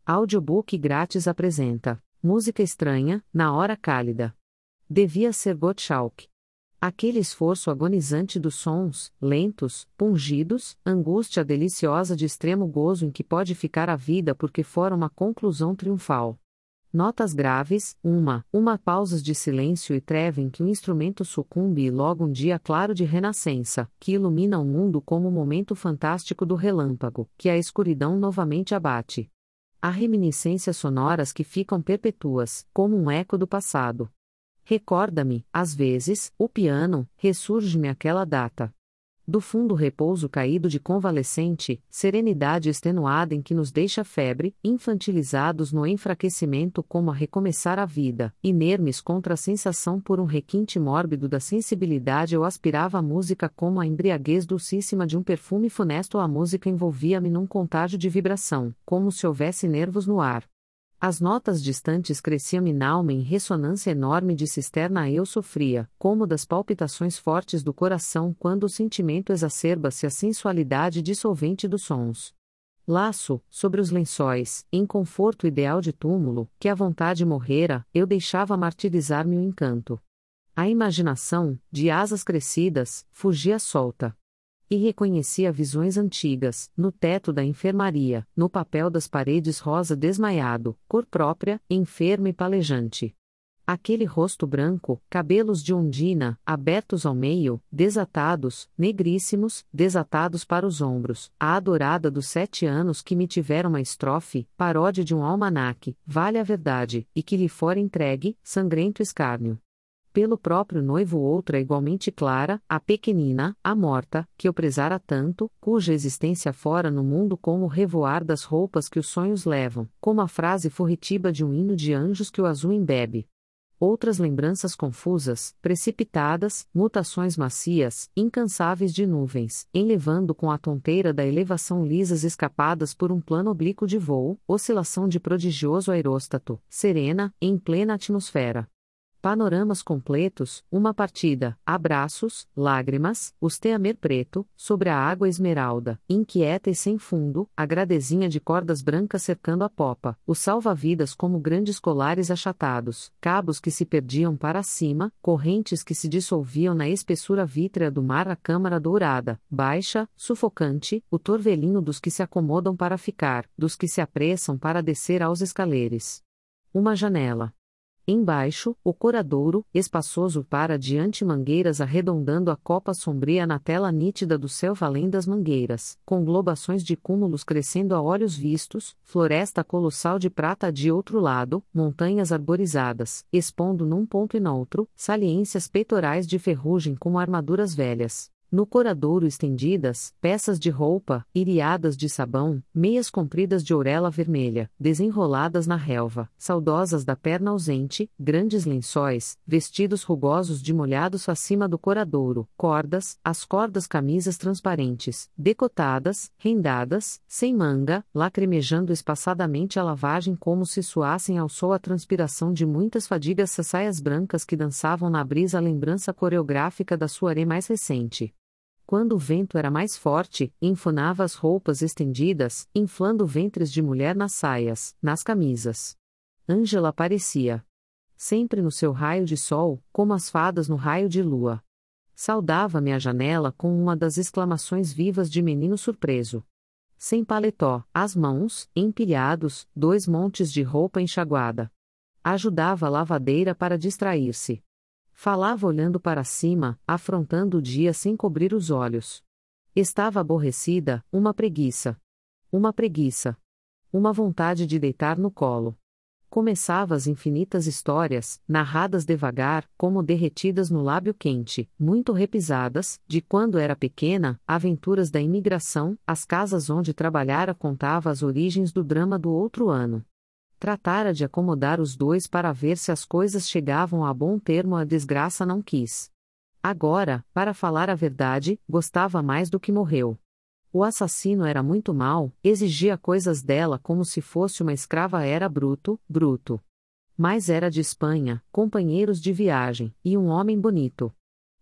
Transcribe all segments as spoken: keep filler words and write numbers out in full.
Audiobook grátis apresenta Música Estranha, na Hora Cálida. Devia ser Gottschalk. Aquele esforço agonizante dos sons, lentos, pungidos, angústia deliciosa de extremo gozo em que pode ficar a vida porque fora uma conclusão triunfal. Notas graves, uma, uma pausas de silêncio e treva em que o instrumento sucumbe e logo um dia claro de renascença, que ilumina o mundo como o momento fantástico do relâmpago, que a escuridão novamente abate. Há reminiscências sonoras que ficam perpétuas, como um eco do passado. Recorda-me, às vezes, o piano, ressurge-me aquela data. Do fundo repouso caído de convalescente, serenidade extenuada em que nos deixa febre, infantilizados no enfraquecimento como a recomeçar a vida, inermes contra a sensação por um requinte mórbido da sensibilidade eu aspirava a música como a embriaguez dulcíssima de um perfume funesto a música envolvia-me num contágio de vibração, como se houvesse nervos no ar. As notas distantes cresciam minalma em ressonância enorme de cisterna eu sofria, como das palpitações fortes do coração quando o sentimento exacerba-se a sensualidade dissolvente dos sons. Laço, sobre os lençóis, em conforto ideal de túmulo, que a vontade morrera, eu deixava martirizar-me o encanto. A imaginação, de asas crescidas, fugia solta. E reconhecia visões antigas, no teto da enfermaria, no papel das paredes rosa desmaiado, cor própria, enferma e palejante. Aquele rosto branco, cabelos de ondina, abertos ao meio, desatados, negríssimos, desatados para os ombros, a adorada dos sete anos que me tiveram uma estrofe, paródia de um almanaque, vale a verdade, e que lhe fora entregue, sangrento escárnio. Pelo próprio noivo outra igualmente clara, a pequenina, a morta, que eu prezara tanto, cuja existência fora no mundo como o revoar das roupas que os sonhos levam, como a frase furtiva de um hino de anjos que o azul embebe. Outras lembranças confusas, precipitadas, mutações macias, incansáveis de nuvens, enlevando com a tonteira da elevação lisas escapadas por um plano oblíquo de voo, oscilação de prodigioso aeróstato, serena, em plena atmosfera. Panoramas completos, uma partida, abraços, lágrimas, o steamer preto, sobre a água esmeralda, inquieta e sem fundo, a gradezinha de cordas brancas cercando a popa, os salva-vidas como grandes colares achatados, cabos que se perdiam para cima, correntes que se dissolviam na espessura vítrea do mar a câmara dourada, baixa, sufocante, o torvelinho dos que se acomodam para ficar, dos que se apressam para descer aos escaleres. Uma janela. Embaixo, o coradouro, espaçoso para diante mangueiras arredondando a copa sombria na tela nítida do céu além das mangueiras, com globações de cúmulos crescendo a olhos vistos, floresta colossal de prata de outro lado, montanhas arborizadas, expondo num ponto e noutro, saliências peitorais de ferrugem como armaduras velhas. No coradouro estendidas, peças de roupa, iriadas de sabão, meias compridas de ourela vermelha, desenroladas na relva, saudosas da perna ausente, grandes lençóis, vestidos rugosos de molhados acima do coradouro, cordas, as cordas camisas transparentes, decotadas, rendadas, sem manga, lacrimejando espaçadamente a lavagem como se suassem ao sol a transpiração de muitas fadigas saias brancas que dançavam na brisa a lembrança coreográfica da soirée mais recente. Quando o vento era mais forte, enfunava as roupas estendidas, inflando ventres de mulher nas saias, nas camisas. Ângela aparecia. Sempre no seu raio de sol, como as fadas no raio de lua. Saudava-me à janela com uma das exclamações vivas de menino surpreso. Sem paletó, as mãos, empilhados, dois montes de roupa enxaguada. Ajudava a lavadeira para distrair-se. Falava olhando para cima, afrontando o dia sem cobrir os olhos. Estava aborrecida, uma preguiça. Uma preguiça. Uma vontade de deitar no colo. Começava as infinitas histórias, narradas devagar, como derretidas no lábio quente, muito repisadas, de quando era pequena, aventuras da imigração, as casas onde trabalhara contava as origens do drama do outro ano. Tratara de acomodar os dois para ver se as coisas chegavam a bom termo a desgraça não quis. Agora, para falar a verdade, gostava mais do que morreu. O assassino era muito mau, exigia coisas dela como se fosse uma escrava era bruto, bruto. Mas era de Espanha, companheiros de viagem, e um homem bonito.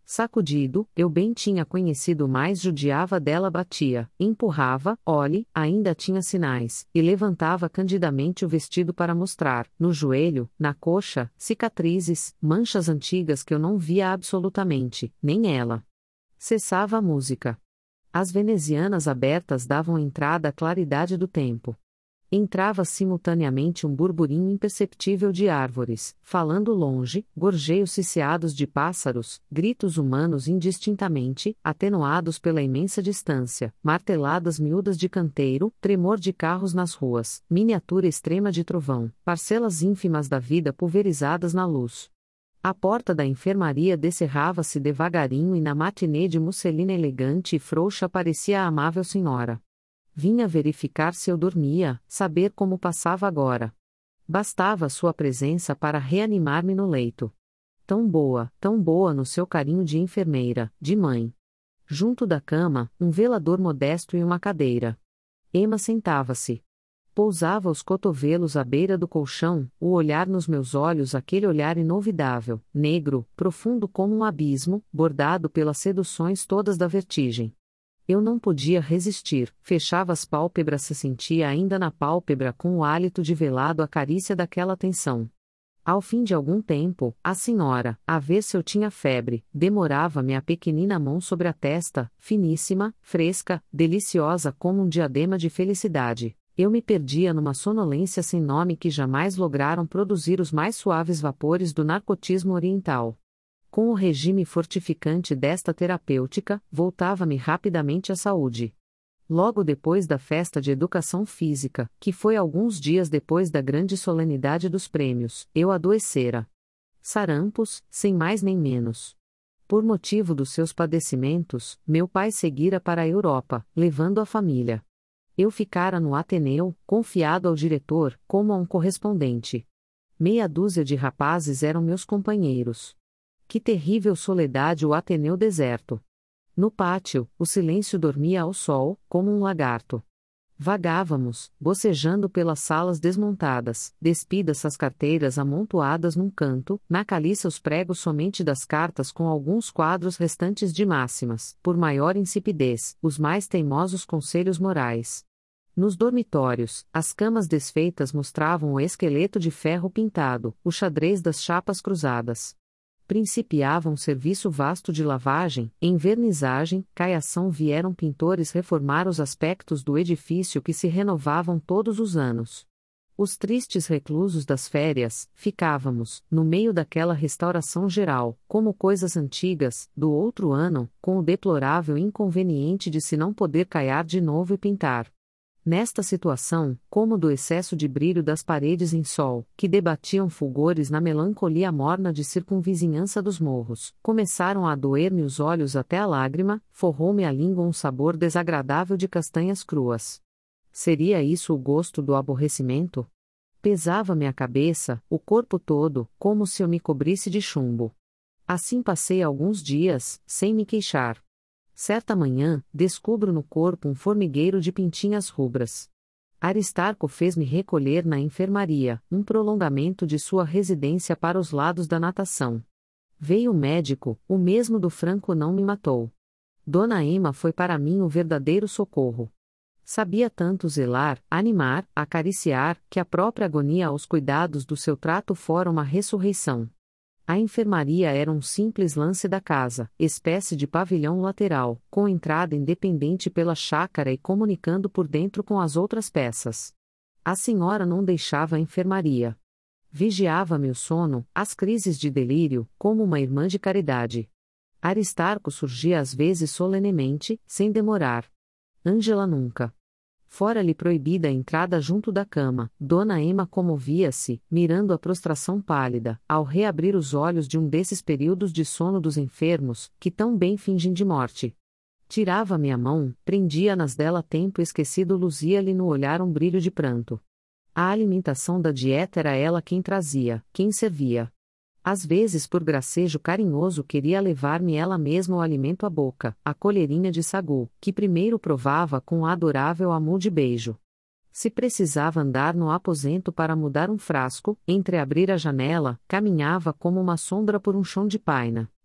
Sacudido, eu bem tinha conhecido mais judiava dela batia, empurrava, olhe, ainda tinha sinais, e levantava candidamente o vestido para mostrar, no joelho, na coxa, cicatrizes, manchas antigas que eu não via absolutamente, nem ela. Cessava a música. As venezianas abertas davam entrada à claridade do tempo. Entrava simultaneamente um burburinho imperceptível de árvores, falando longe, gorjeios ciciados de pássaros, gritos humanos indistintamente, atenuados pela imensa distância, marteladas miúdas de canteiro, tremor de carros nas ruas, miniatura extrema de trovão, parcelas ínfimas da vida pulverizadas na luz. A porta da enfermaria descerrava-se devagarinho e na matinê de musselina elegante e frouxa aparecia a amável senhora. Vinha verificar se eu dormia, saber como passava agora. Bastava sua presença para reanimar-me no leito. Tão boa, tão boa no seu carinho de enfermeira, de mãe. Junto da cama, um velador modesto e uma cadeira. Emma sentava-se. Pousava os cotovelos à beira do colchão, o olhar nos meus olhos, aquele olhar inolvidável, negro, profundo como um abismo, bordado pelas seduções todas da vertigem. Eu não podia resistir, fechava as pálpebras, se sentia ainda na pálpebra com o hálito de velado a carícia daquela tensão. Ao fim de algum tempo, a senhora, a ver se eu tinha febre, demorava-me a pequenina mão sobre a testa, finíssima, fresca, deliciosa como um diadema de felicidade. Eu me perdia numa sonolência sem nome que jamais lograram produzir os mais suaves vapores do narcotismo oriental. Com o regime fortificante desta terapêutica, voltava-me rapidamente à saúde. Logo depois da festa de educação física, que foi alguns dias depois da grande solenidade dos prêmios, eu adoecera. Sarampos, sem mais nem menos. Por motivo dos seus padecimentos, meu pai seguira para a Europa, levando a família. Eu ficara no Ateneu, confiado ao diretor, como a um correspondente. Meia dúzia de rapazes eram meus companheiros. Que terrível soledade o Ateneu deserto! No pátio, o silêncio dormia ao sol, como um lagarto. Vagávamos, bocejando pelas salas desmontadas, despidas as carteiras amontoadas num canto, na caliça os pregos somente das cartas com alguns quadros restantes de máximas, por maior insipidez, os mais teimosos conselhos morais. Nos dormitórios, as camas desfeitas mostravam o esqueleto de ferro pintado, o xadrez das chapas cruzadas. Principiava um serviço vasto de lavagem, envernizagem, caiação. Vieram pintores reformar os aspectos do edifício que se renovavam todos os anos. Os tristes reclusos das férias, ficávamos, no meio daquela restauração geral, como coisas antigas, do outro ano, com o deplorável inconveniente de se não poder caiar de novo e pintar. Nesta situação, como do excesso de brilho das paredes em sol, que debatiam fulgores na melancolia morna de circunvizinhança dos morros, começaram a doer-me os olhos até a lágrima, forrou-me a língua um sabor desagradável de castanhas cruas. Seria isso o gosto do aborrecimento? Pesava-me a cabeça, o corpo todo, como se eu me cobrisse de chumbo. Assim passei alguns dias, sem me queixar. Certa manhã, descubro no corpo um formigueiro de pintinhas rubras. Aristarco fez-me recolher na enfermaria, um prolongamento de sua residência para os lados da natação. Veio o médico, o mesmo do Franco não me matou. Dona Emma foi para mim o verdadeiro socorro. Sabia tanto zelar, animar, acariciar, que a própria agonia aos cuidados do seu trato fora uma ressurreição. A enfermaria era um simples lance da casa, espécie de pavilhão lateral, com entrada independente pela chácara e comunicando por dentro com as outras peças. A senhora não deixava a enfermaria. Vigiava-me o sono, as crises de delírio, como uma irmã de caridade. Aristarco surgia às vezes solenemente, sem demorar. Ângela nunca. Fora-lhe proibida a entrada junto da cama, Dona Emma comovia-se, mirando a prostração pálida, ao reabrir os olhos de um desses períodos de sono dos enfermos, que tão bem fingem de morte. Tirava-me a mão, prendia nas dela tempo esquecido, luzia-lhe no olhar um brilho de pranto. A alimentação da dieta era ela quem trazia, quem servia. Às vezes, por gracejo carinhoso, queria levar-me ela mesma o alimento à boca, a colherinha de sagu, que primeiro provava com adorável amor de beijo. Se precisava andar no aposento para mudar um frasco, entreabrir a janela, caminhava como uma sombra por um chão de paina.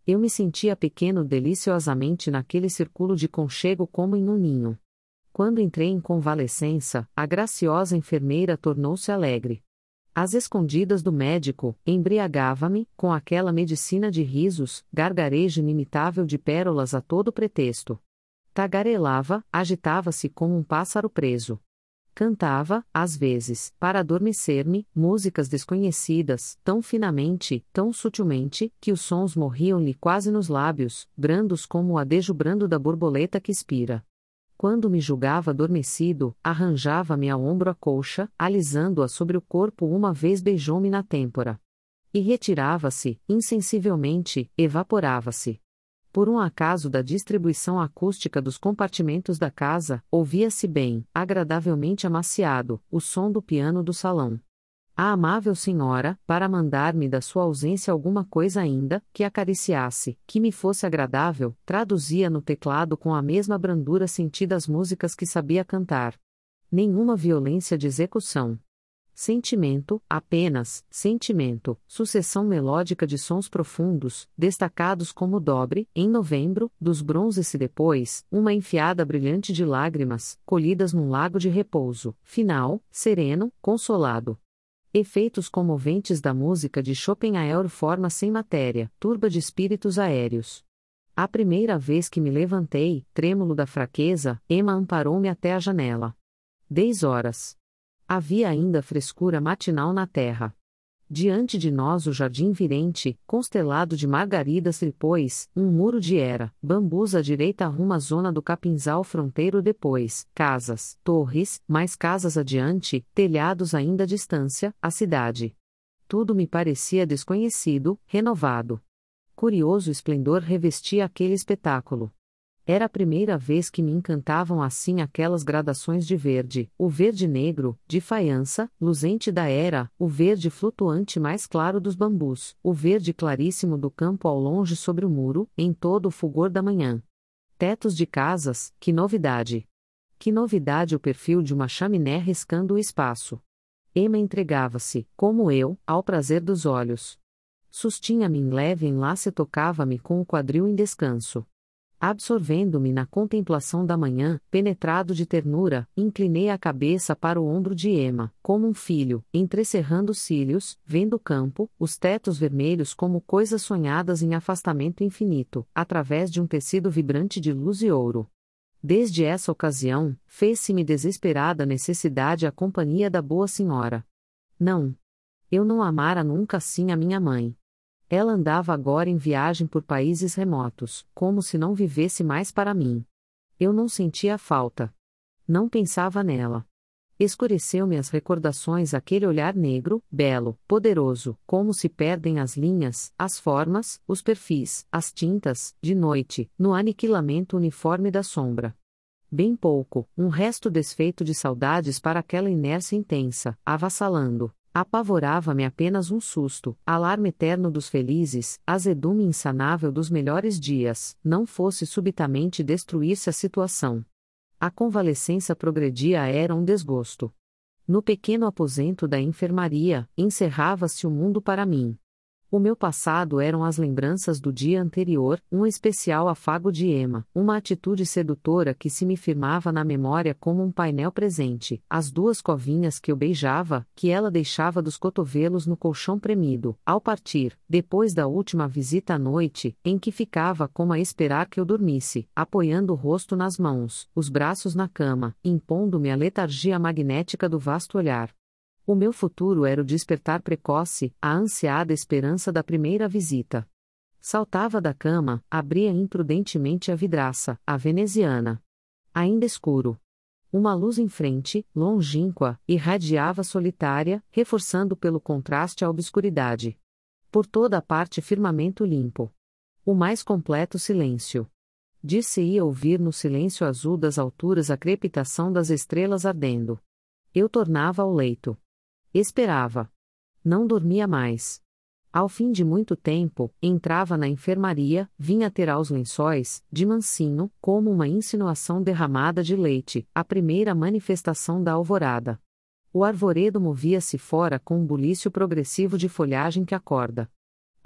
Eu me sentia pequeno deliciosamente naquele círculo de conchego como em um ninho. Quando entrei em convalescença, a graciosa enfermeira tornou-se alegre. Às escondidas do médico, embriagava-me, com aquela medicina de risos, gargarejo inimitável de pérolas a todo pretexto. Tagarelava, agitava-se como um pássaro preso. Cantava, às vezes, para adormecer-me, músicas desconhecidas, tão finamente, tão sutilmente, que os sons morriam-lhe quase nos lábios, brandos como o adejo brando da borboleta que expira. Quando me julgava adormecido, arranjava-me ao ombro a colcha, alisando-a sobre o corpo, uma vez beijou-me na têmpora. E retirava-se, insensivelmente, evaporava-se. Por um acaso da distribuição acústica dos compartimentos da casa, ouvia-se bem, agradavelmente amaciado, o som do piano do salão. A amável senhora, para mandar-me da sua ausência alguma coisa ainda, que acariciasse, que me fosse agradável, traduzia no teclado com a mesma brandura sentida as músicas que sabia cantar. Nenhuma violência de execução. Sentimento, apenas, sentimento, sucessão melódica de sons profundos, destacados como dobre, em novembro, dos bronzes e depois, uma enfiada brilhante de lágrimas, colhidas num lago de repouso, final, sereno, consolado. Efeitos comoventes da música de Schopenhauer forma sem matéria, turba de espíritos aéreos. A primeira vez que me levantei, trêmulo da fraqueza, Emma amparou-me até a janela. Dez horas. Havia ainda frescura matinal na terra. Diante de nós o jardim virente, constelado de margaridas depois, um muro de era, bambus à direita rumo à zona do capinzal fronteiro depois, casas, torres, mais casas adiante, telhados ainda à distância, a cidade. Tudo me parecia desconhecido, renovado. Curioso esplendor revestia aquele espetáculo. Era a primeira vez que me encantavam assim aquelas gradações de verde, o verde negro, de faiança, luzente da era, o verde flutuante mais claro dos bambus, o verde claríssimo do campo ao longe sobre o muro, em todo o fulgor da manhã. Tetos de casas, que novidade! Que novidade o perfil de uma chaminé riscando o espaço. Emma entregava-se, como eu, ao prazer dos olhos. Sustinha-me em leve enlace e tocava-me com o quadril em descanso. Absorvendo-me na contemplação da manhã, penetrado de ternura, inclinei a cabeça para o ombro de Emma, como um filho, entrecerrando os cílios, vendo o campo, os tetos vermelhos como coisas sonhadas em afastamento infinito, através de um tecido vibrante de luz e ouro. Desde essa ocasião, fez-se-me desesperada necessidade a companhia da boa senhora. Não. Eu não amara nunca assim a minha mãe. Ela andava agora em viagem por países remotos, como se não vivesse mais para mim. Eu não sentia falta. Não pensava nela. Escureceu-me as recordações aquele olhar negro, belo, poderoso, como se perdem as linhas, as formas, os perfis, as tintas, de noite, no aniquilamento uniforme da sombra. Bem pouco, um resto desfeito de saudades para aquela inércia intensa, avassalando. Apavorava-me apenas um susto, alarme eterno dos felizes, azedume insanável dos melhores dias, não fosse subitamente destruir-se a situação. A convalescença progredia era um desgosto. No pequeno aposento da enfermaria, encerrava-se o mundo para mim. O meu passado eram as lembranças do dia anterior, um especial afago de Emma, uma atitude sedutora que se me firmava na memória como um painel presente, as duas covinhas que eu beijava, que ela deixava dos cotovelos no colchão premido, ao partir, depois da última visita à noite, em que ficava como a esperar que eu dormisse, apoiando o rosto nas mãos, os braços na cama, impondo-me a letargia magnética do vasto olhar. O meu futuro era o despertar precoce, a ansiada esperança da primeira visita. Saltava da cama, abria imprudentemente a vidraça, a veneziana. Ainda escuro. Uma luz em frente, longínqua, irradiava solitária, reforçando pelo contraste a obscuridade. Por toda a parte firmamento limpo. O mais completo silêncio. Dir-se-ia ouvir no silêncio azul das alturas a crepitação das estrelas ardendo. Eu tornava ao leito. Esperava. Não dormia mais. Ao fim de muito tempo, entrava na enfermaria, vinha ter aos lençóis, de mansinho, como uma insinuação derramada de leite, a primeira manifestação da alvorada. O arvoredo movia-se fora com um bulício progressivo de folhagem que acorda.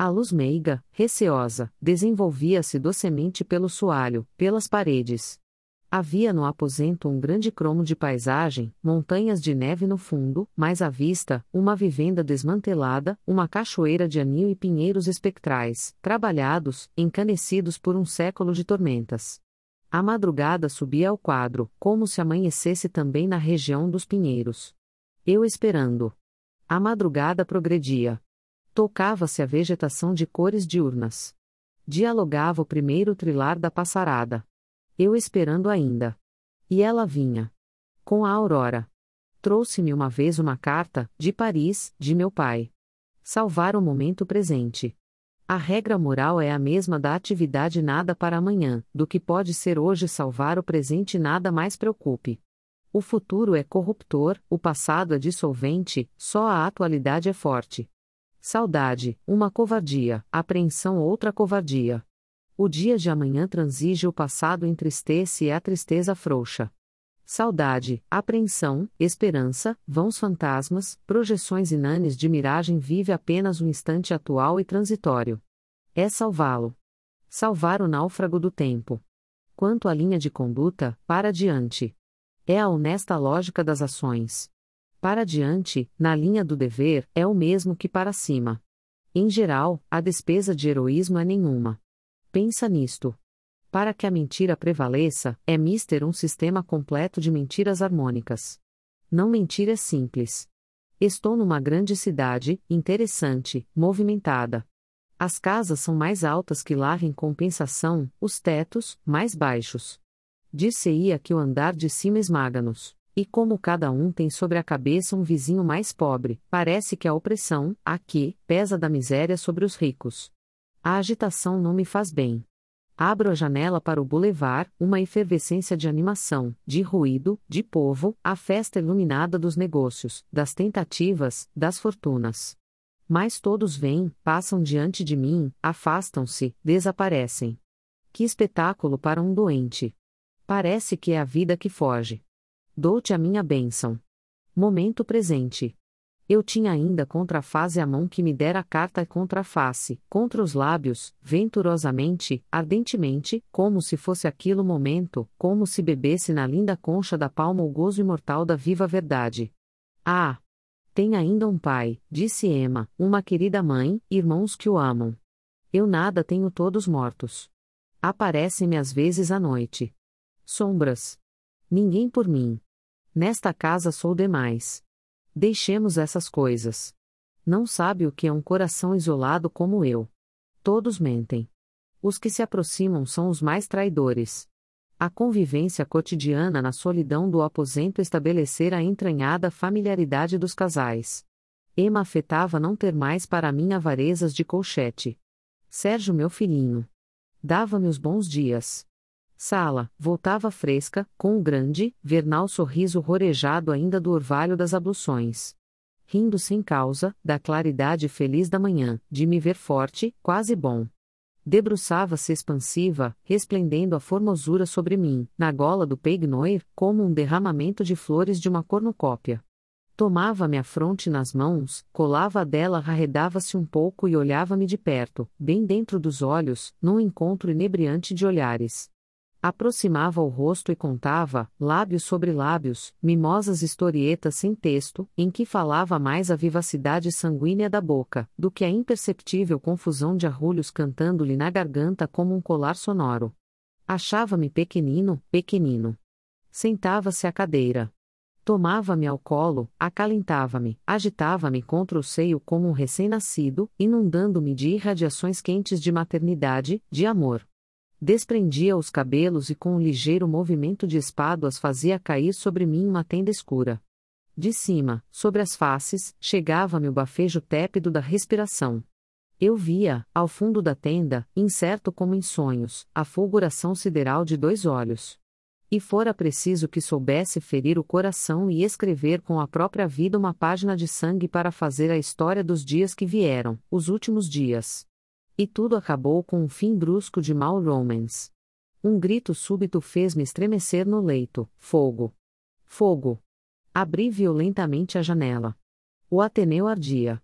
A luz meiga, receosa, desenvolvia-se docemente pelo soalho, pelas paredes. Havia no aposento um grande cromo de paisagem, montanhas de neve no fundo, mais à vista, uma vivenda desmantelada, uma cachoeira de anil e pinheiros espectrais, trabalhados, encanecidos por um século de tormentas. A madrugada subia ao quadro, como se amanhecesse também na região dos pinheiros. Eu esperando. A madrugada progredia. Tocava-se a vegetação de cores diurnas. Dialogava o primeiro trilar da passarada. Eu esperando ainda. E ela vinha. Com a aurora. Trouxe-me uma vez uma carta, de Paris, de meu pai. Salvar o momento presente. A regra moral é a mesma da atividade nada para amanhã, do que pode ser hoje salvar o presente nada mais preocupe. O futuro é corruptor, o passado é dissolvente, só a atualidade é forte. Saudade, uma covardia, apreensão outra covardia. O dia de amanhã transige o passado entristece e a tristeza frouxa. Saudade, apreensão, esperança, vãos fantasmas, projeções inanes de miragem vive apenas o instante atual e transitório. É salvá-lo. Salvar o náufrago do tempo. Quanto à linha de conduta, para adiante. É a honesta lógica das ações. Para adiante, na linha do dever, é o mesmo que para cima. Em geral, a despesa de heroísmo é nenhuma. Pensa nisto. Para que a mentira prevaleça, é mister um sistema completo de mentiras harmônicas. Não mentir é simples. Estou numa grande cidade, interessante, movimentada. As casas são mais altas que lá em compensação, os tetos, mais baixos. Dir-se-ia que o andar de cima esmaga-nos. E como cada um tem sobre a cabeça um vizinho mais pobre, parece que a opressão, aqui, pesa da miséria sobre os ricos. A agitação não me faz bem. Abro a janela para o bulevar, uma efervescência de animação, de ruído, de povo, a festa iluminada dos negócios, das tentativas, das fortunas. Mas todos vêm, passam diante de mim, afastam-se, desaparecem. Que espetáculo para um doente! Parece que é a vida que foge. Dou-te a minha bênção. Momento presente. Eu tinha ainda contra a face a mão que me dera a carta contra a face, contra os lábios, venturosamente, ardentemente, como se fosse aquilo momento, como se bebesse na linda concha da palma o gozo imortal da viva verdade. Ah! Tem ainda um pai, disse Emma, uma querida mãe, irmãos que o amam. Eu nada tenho todos mortos. Aparecem-me às vezes à noite. Sombras. Ninguém por mim. Nesta casa sou demais. Deixemos essas coisas. Não sabe o que é um coração isolado como eu. Todos mentem. Os que se aproximam são os mais traidores. A convivência cotidiana na solidão do aposento estabelecera a entranhada familiaridade dos casais. Emma afetava não ter mais para mim avarezas de colchete. Sérgio, meu filhinho. Dava-me os bons dias. Sala, voltava fresca, com o grande, vernal sorriso rorejado ainda do orvalho das abluções. Rindo sem causa, da claridade feliz da manhã, de me ver forte, quase bom. Debruçava-se expansiva, resplendendo a formosura sobre mim, na gola do peignoir, como um derramamento de flores de uma cornucópia. Tomava-me a fronte nas mãos, colava a dela, arredava-se um pouco e olhava-me de perto, bem dentro dos olhos, num encontro inebriante de olhares. Aproximava o rosto e contava, lábios sobre lábios, mimosas historietas sem texto, em que falava mais a vivacidade sanguínea da boca, do que a imperceptível confusão de arrulhos cantando-lhe na garganta como um colar sonoro. Achava-me pequenino, pequenino. Sentava-se à cadeira. Tomava-me ao colo, acalentava-me, agitava-me contra o seio como um recém-nascido, inundando-me de irradiações quentes de maternidade, de amor. Desprendia os cabelos e com um ligeiro movimento de espáduas fazia cair sobre mim uma tenda escura. De cima, sobre as faces, chegava-me o bafejo tépido da respiração. Eu via, ao fundo da tenda, incerto como em sonhos, a fulguração sideral de dois olhos. E fora preciso que soubesse ferir o coração e escrever com a própria vida uma página de sangue para fazer a história dos dias que vieram, os últimos dias. E tudo acabou com um fim brusco de mau romance. Um grito súbito fez-me estremecer no leito: fogo! Fogo! Abri violentamente a janela. O Ateneu ardia.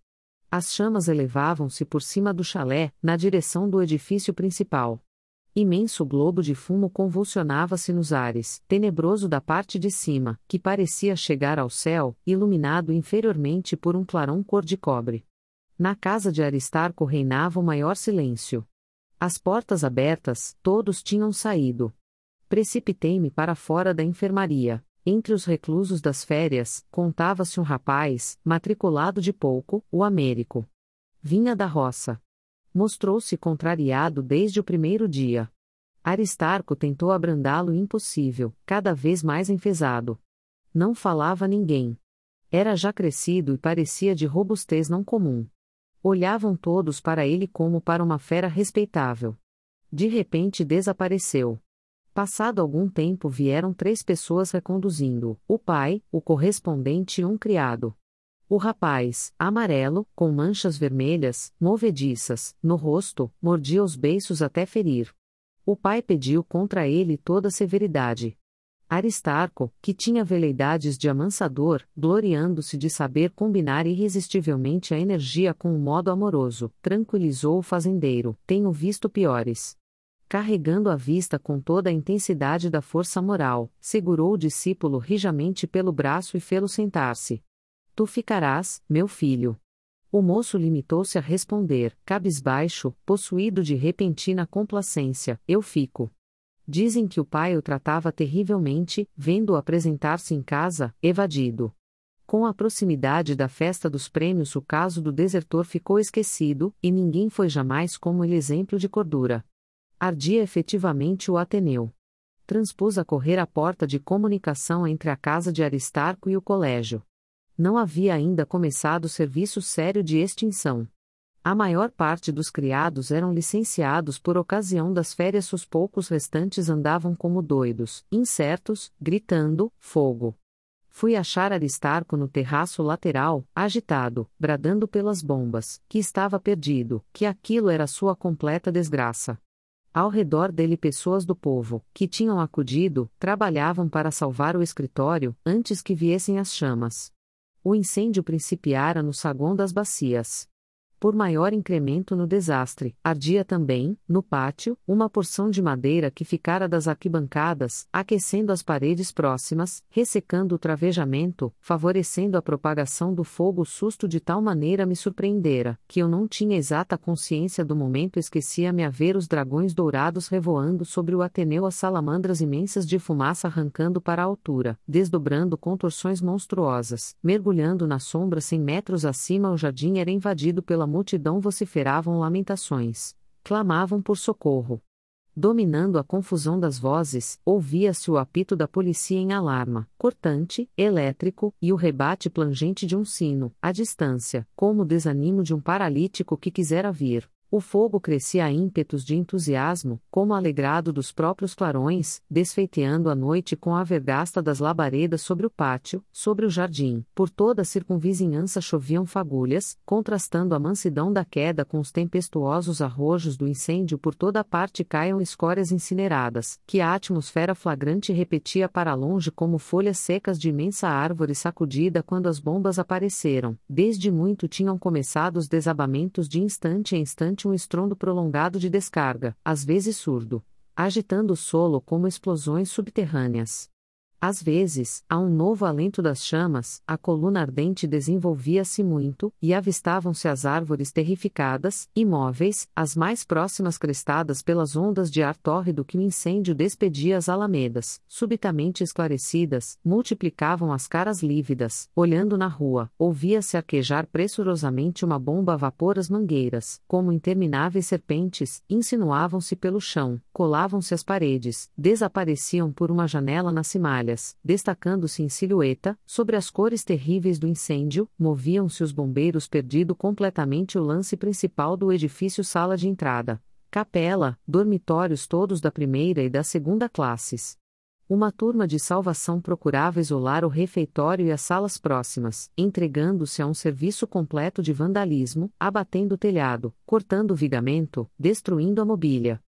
As chamas elevavam-se por cima do chalé, na direção do edifício principal. Imenso globo de fumo convulsionava-se nos ares, tenebroso da parte de cima, que parecia chegar ao céu, iluminado inferiormente por um clarão cor de cobre. Na casa de Aristarco reinava o maior silêncio. As portas abertas, todos tinham saído. Precipitei-me para fora da enfermaria. Entre os reclusos das férias, contava-se um rapaz, matriculado de pouco, o Américo. Vinha da roça. Mostrou-se contrariado desde o primeiro dia. Aristarco tentou abrandá-lo impossível, cada vez mais enfesado. Não falava a ninguém. Era já crescido e parecia de robustez não comum. Olhavam todos para ele como para uma fera respeitável. De repente desapareceu. Passado algum tempo vieram três pessoas reconduzindo-o, o pai, o correspondente e um criado. O rapaz, amarelo, com manchas vermelhas, movediças, no rosto, mordia os beiços até ferir. O pai pediu contra ele toda severidade. Aristarco, que tinha veleidades de amansador, gloriando-se de saber combinar irresistivelmente a energia com o modo amoroso, tranquilizou o fazendeiro: tenho visto piores. Carregando a vista com toda a intensidade da força moral, segurou o discípulo rijamente pelo braço e fê-lo sentar-se. Tu ficarás, meu filho. O moço limitou-se a responder, cabisbaixo, possuído de repentina complacência: eu fico. Dizem que o pai o tratava terrivelmente, vendo-o apresentar-se em casa, evadido. Com a proximidade da festa dos prêmios, o caso do desertor ficou esquecido, e ninguém foi jamais como ele exemplo de cordura. Ardia efetivamente o Ateneu. Transpus a correr a porta de comunicação entre a casa de Aristarco e o colégio. Não havia ainda começado o serviço sério de extinção. A maior parte dos criados eram licenciados por ocasião das férias, os poucos restantes andavam como doidos, incertos, gritando: fogo! Fui achar Aristarco no terraço lateral, agitado, bradando pelas bombas, que estava perdido, que aquilo era sua completa desgraça. Ao redor dele pessoas do povo, que tinham acudido, trabalhavam para salvar o escritório, antes que viessem as chamas. O incêndio principiara no saguão das bacias. Por maior incremento no desastre, ardia também, no pátio, uma porção de madeira que ficara das arquibancadas, aquecendo as paredes próximas, ressecando o travejamento, favorecendo a propagação do fogo. O susto de tal maneira me surpreendera, que eu não tinha exata consciência do momento. Esquecia-me a ver os dragões dourados revoando sobre o Ateneu, as salamandras imensas de fumaça arrancando para a altura, desdobrando contorções monstruosas, mergulhando na sombra cem metros acima. O jardim era invadido pela multidão, vociferavam lamentações, clamavam por socorro. Dominando a confusão das vozes, ouvia-se o apito da polícia em alarma, cortante, elétrico, e o rebate plangente de um sino, à distância, como o desanimo de um paralítico que quisera vir. O fogo crescia a ímpetos de entusiasmo, como alegrado dos próprios clarões, desfeiteando a noite com a vergasta das labaredas sobre o pátio, sobre o jardim. Por toda a circunvizinhança choviam fagulhas, contrastando a mansidão da queda com os tempestuosos arrojos do incêndio. Por toda a parte caiam escórias incineradas, que a atmosfera flagrante repetia para longe como folhas secas de imensa árvore sacudida quando as bombas apareceram. Desde muito tinham começado os desabamentos, de instante em instante um estrondo prolongado de descarga, às vezes surdo, agitando o solo como explosões subterrâneas. Às vezes, a um novo alento das chamas, a coluna ardente desenvolvia-se muito, e avistavam-se as árvores terrificadas, imóveis, as mais próximas crestadas pelas ondas de ar tórrido que o incêndio despedia. As alamedas, subitamente esclarecidas, multiplicavam as caras lívidas. Olhando na rua, ouvia-se arquejar pressurosamente uma bomba a vapor. As mangueiras, como intermináveis serpentes, insinuavam-se pelo chão, colavam-se às paredes, desapareciam por uma janela na cimalha, destacando-se em silhueta, sobre as cores terríveis do incêndio. Moviam-se os bombeiros, perdido completamente o lance principal do edifício, sala de entrada, capela, dormitórios todos da primeira e da segunda classes. Uma turma de salvação procurava isolar o refeitório e as salas próximas, entregando-se a um serviço completo de vandalismo, abatendo o telhado, cortando o vigamento, destruindo a mobília.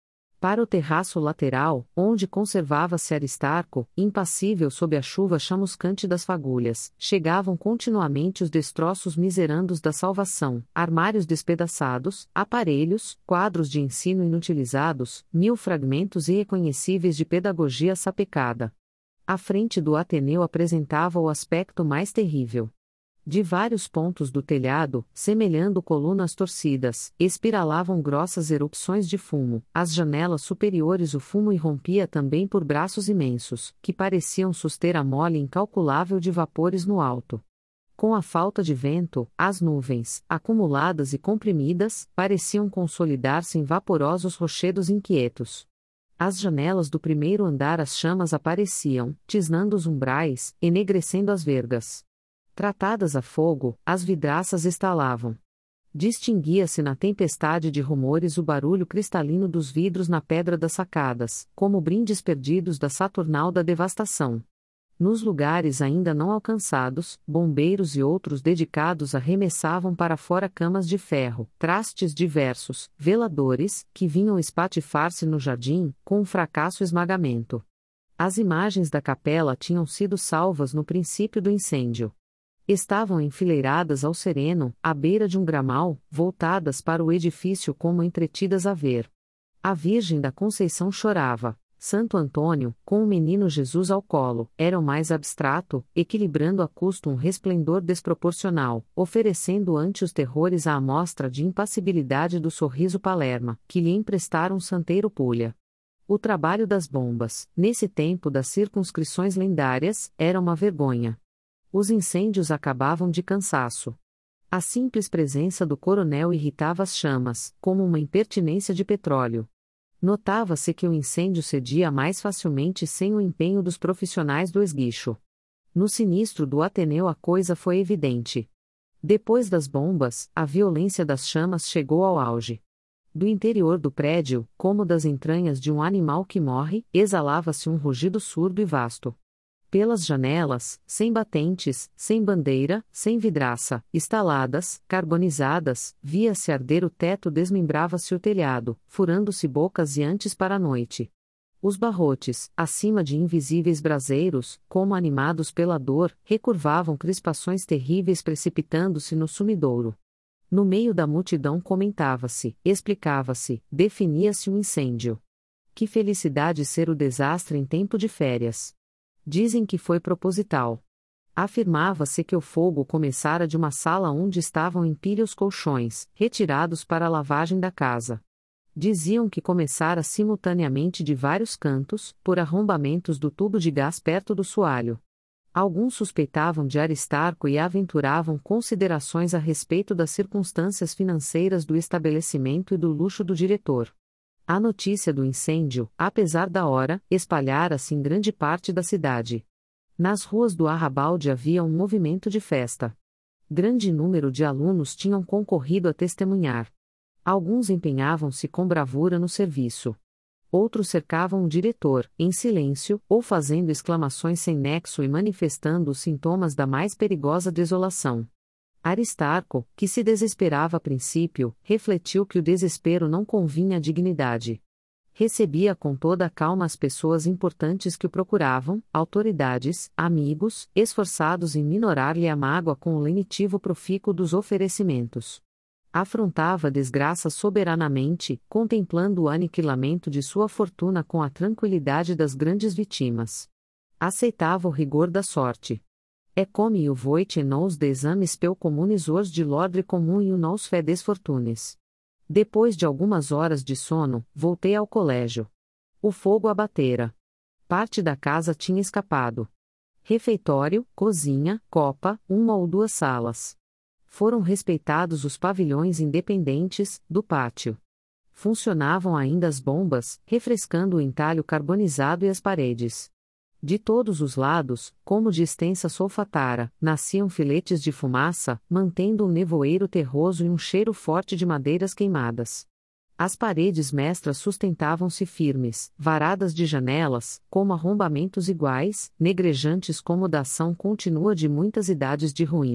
Para o terraço lateral, onde conservava-se Aristarco, impassível sob a chuva chamuscante das fagulhas, chegavam continuamente os destroços miserandos da salvação, armários despedaçados, aparelhos, quadros de ensino inutilizados, mil fragmentos irreconhecíveis de pedagogia sapecada. A frente do Ateneu apresentava o aspecto mais terrível. De vários pontos do telhado, semelhando colunas torcidas, espiralavam grossas erupções de fumo. Às janelas superiores o fumo irrompia também por braços imensos, que pareciam suster a mole incalculável de vapores no alto. Com a falta de vento, as nuvens, acumuladas e comprimidas, pareciam consolidar-se em vaporosos rochedos inquietos. Às janelas do primeiro andar as chamas apareciam, tisnando os umbrais, enegrecendo as vergas. Tratadas a fogo, as vidraças estalavam. Distinguia-se na tempestade de rumores o barulho cristalino dos vidros na pedra das sacadas, como brindes perdidos da Saturnal da devastação. Nos lugares ainda não alcançados, bombeiros e outros dedicados arremessavam para fora camas de ferro, trastes diversos, veladores, que vinham espatifar-se no jardim, com um fracasso esmagamento. As imagens da capela tinham sido salvas no princípio do incêndio. Estavam enfileiradas ao sereno, à beira de um gramal, voltadas para o edifício como entretidas a ver. A Virgem da Conceição chorava. Santo Antônio, com o menino Jesus ao colo, era o mais abstrato, equilibrando a custo um resplendor desproporcional, oferecendo ante os terrores a amostra de impassibilidade do sorriso Palerma, que lhe emprestaram Santeiro Pulha. O trabalho das bombas, nesse tempo das circunscrições lendárias, era uma vergonha. Os incêndios acabavam de cansaço. A simples presença do coronel irritava as chamas, como uma impertinência de petróleo. Notava-se que o incêndio cedia mais facilmente sem o empenho dos profissionais do esguicho. No sinistro do Ateneu a coisa foi evidente. Depois das bombas, a violência das chamas chegou ao auge. Do interior do prédio, como das entranhas de um animal que morre, exalava-se um rugido surdo e vasto. Pelas janelas, sem batentes, sem bandeira, sem vidraça, estaladas, carbonizadas, via-se arder o teto, desmembrava-se o telhado, furando-se bocas e antes para a noite. Os barrotes, acima de invisíveis braseiros, como animados pela dor, recurvavam crispações terríveis precipitando-se no sumidouro. No meio da multidão comentava-se, explicava-se, definia-se um incêndio. Que felicidade ser o desastre em tempo de férias! Dizem que foi proposital. Afirmava-se que o fogo começara de uma sala onde estavam em pilha os colchões, retirados para a lavagem da casa. Diziam que começara simultaneamente de vários cantos, por arrombamentos do tubo de gás perto do soalho. Alguns suspeitavam de Aristarco e aventuravam considerações a respeito das circunstâncias financeiras do estabelecimento e do luxo do diretor. A notícia do incêndio, apesar da hora, espalhara-se em grande parte da cidade. Nas ruas do Arrabalde havia um movimento de festa. Grande número de alunos tinham concorrido a testemunhar. Alguns empenhavam-se com bravura no serviço. Outros cercavam o diretor, em silêncio, ou fazendo exclamações sem nexo e manifestando os sintomas da mais perigosa desolação. Aristarco, que se desesperava a princípio, refletiu que o desespero não convinha à dignidade. Recebia com toda a calma as pessoas importantes que o procuravam, autoridades, amigos, esforçados em minorar-lhe a mágoa com o lenitivo profícuo dos oferecimentos. Afrontava a desgraça soberanamente, contemplando o aniquilamento de sua fortuna com a tranquilidade das grandes vítimas. Aceitava o rigor da sorte. É come o voit e nous des ames peu communis os de l'ordre comum e nous fait des fortunes. Depois de algumas horas de sono, voltei ao colégio. O fogo abatera. Parte da casa tinha escapado. Refeitório, cozinha, copa, uma ou duas salas. Foram respeitados os pavilhões independentes, do pátio. Funcionavam ainda as bombas, refrescando o entalho carbonizado e as paredes. De todos os lados, como de extensa solfatara, nasciam filetes de fumaça, mantendo um nevoeiro terroso e um cheiro forte de madeiras queimadas. As paredes mestras sustentavam-se firmes, varadas de janelas, como arrombamentos iguais, negrejantes como da ação contínua de muitas idades de ruína.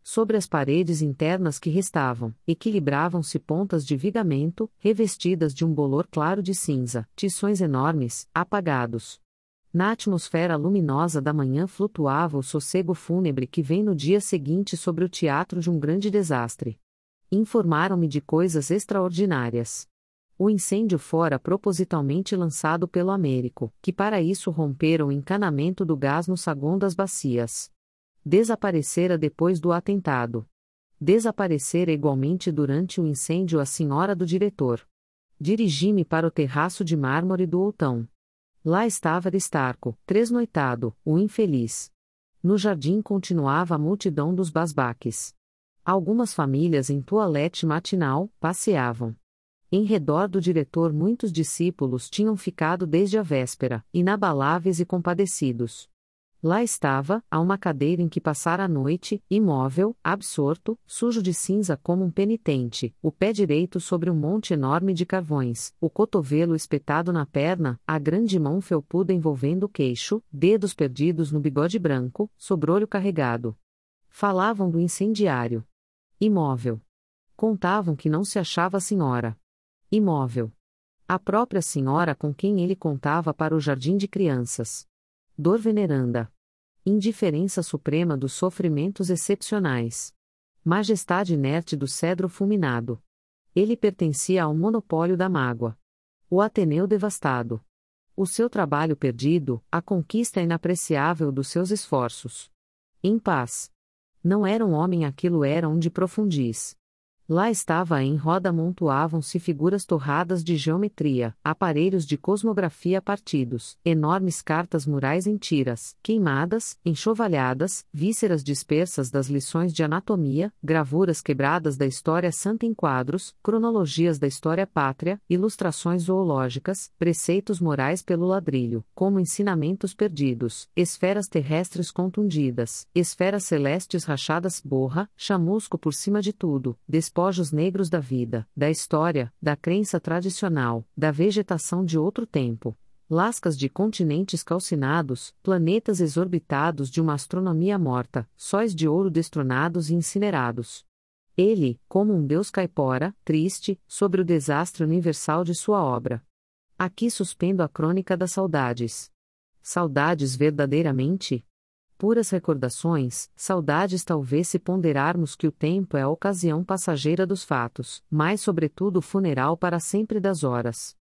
Sobre as paredes internas que restavam, equilibravam-se pontas de vigamento, revestidas de um bolor claro de cinza, tições enormes, apagados. Na atmosfera luminosa da manhã flutuava o sossego fúnebre que vem no dia seguinte sobre o teatro de um grande desastre. Informaram-me de coisas extraordinárias. O incêndio fora propositalmente lançado pelo Américo, que para isso rompera o encanamento do gás no saguão das bacias. Desaparecera depois do atentado. Desaparecera igualmente durante o incêndio a senhora do diretor. Dirigi-me para o terraço de mármore do Outão. Lá estava Aristarco, tresnoitado, o infeliz. No jardim continuava a multidão dos basbaques. Algumas famílias em toalete matinal passeavam. Em redor do diretor muitos discípulos tinham ficado desde a véspera, inabaláveis e compadecidos. Lá estava, a uma cadeira em que passara a noite, imóvel, absorto, sujo de cinza como um penitente, o pé direito sobre um monte enorme de carvões, o cotovelo espetado na perna, a grande mão felpuda envolvendo o queixo, dedos perdidos no bigode branco, sobrolho carregado. Falavam do incendiário. Imóvel. Contavam que não se achava a senhora. Imóvel. A própria senhora com quem ele contava para o jardim de crianças. Dor veneranda. Indiferença suprema dos sofrimentos excepcionais. Majestade inerte do cedro fulminado. Ele pertencia ao monopólio da mágoa. O Ateneu devastado. O seu trabalho perdido, a conquista inapreciável dos seus esforços. Em paz. Não era um homem, aquilo era um de profundis. Lá estava em roda amontoavam-se figuras torradas de geometria, aparelhos de cosmografia partidos, enormes cartas murais em tiras, queimadas, enxovalhadas, vísceras dispersas das lições de anatomia, gravuras quebradas da história santa em quadros, cronologias da história pátria, ilustrações zoológicas, preceitos morais pelo ladrilho, como ensinamentos perdidos, esferas terrestres contundidas, esferas celestes rachadas, borra, chamusco por cima de tudo, despojos negros da vida, da história, da crença tradicional, da vegetação de outro tempo. Lascas de continentes calcinados, planetas exorbitados de uma astronomia morta, sóis de ouro destronados e incinerados. Ele, como um deus caipora, triste, sobre o desastre universal de sua obra. Aqui suspendo a crônica das saudades. Saudades verdadeiramente? Puras recordações, saudades talvez se ponderarmos que o tempo é a ocasião passageira dos fatos, mas sobretudo o funeral para sempre das horas.